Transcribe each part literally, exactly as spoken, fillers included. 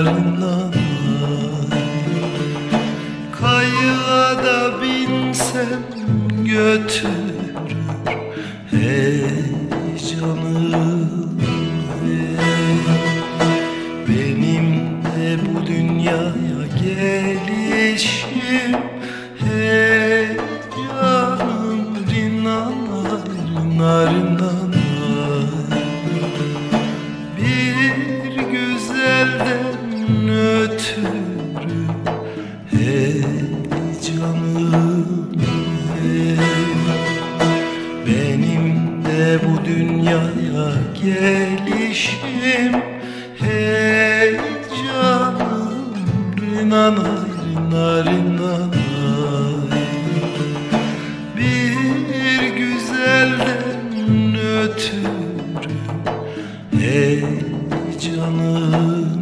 rinan. Kayığa da binsem götürür heyecanım. Benim de bu dünyaya gelişim heyecanım. Rinan, rinan, rinan. Bir güzelden ötürü heyecanım. Benim de bu dünyaya gelişim heyecanım. Rinan, rinan, rinan. Bir güzelden ötürü heyecanım.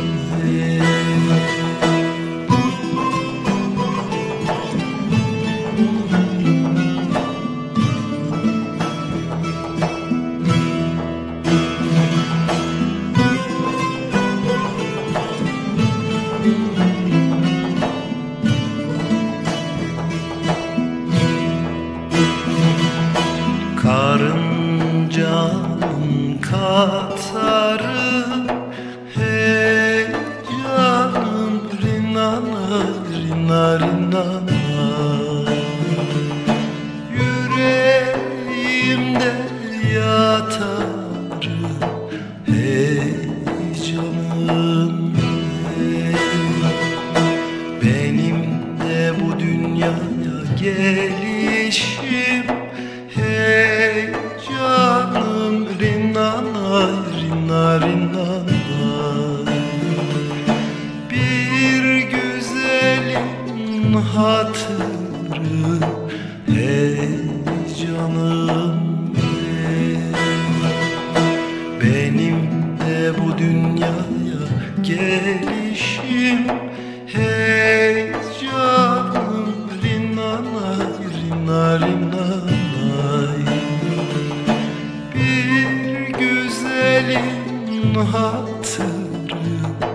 Karıncanın katarı heyecanım. Rinan, rinan, rinan. Yüreğimde yatar heyecanım. Benim de bu dünyaya gelişim heyecanım. Rinan, rinan, rinan. Bir güzelin hatırı heyecanım. Benim de bu dünyaya gelişim heyecanım. Rinan, rinan, rinan. Bir güzelin hatırı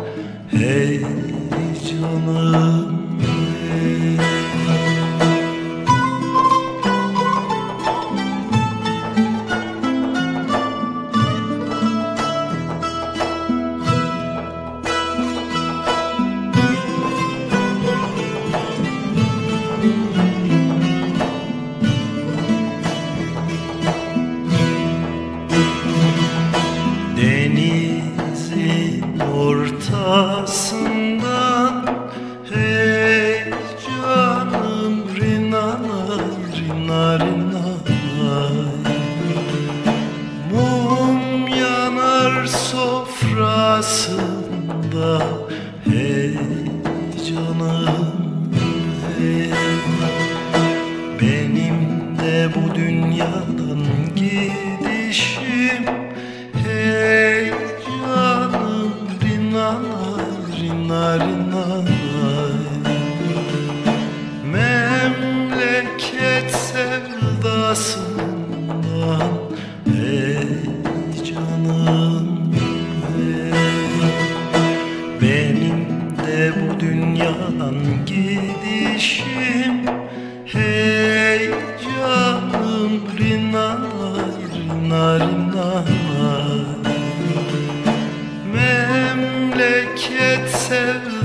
heyecanım. Denizin ortasından heyecanım. Rinan, rinan, rinan. Mum yanar sofrasında heyecanım. Benim de bu dünyadan gidişim heyecanım. Rinan, rinan, rinan. Memleket sevdasından heyecanım. Benim de bu dünyadan gidişim heyecanım. Rinan, rinan, rinan. Memleket sevdasından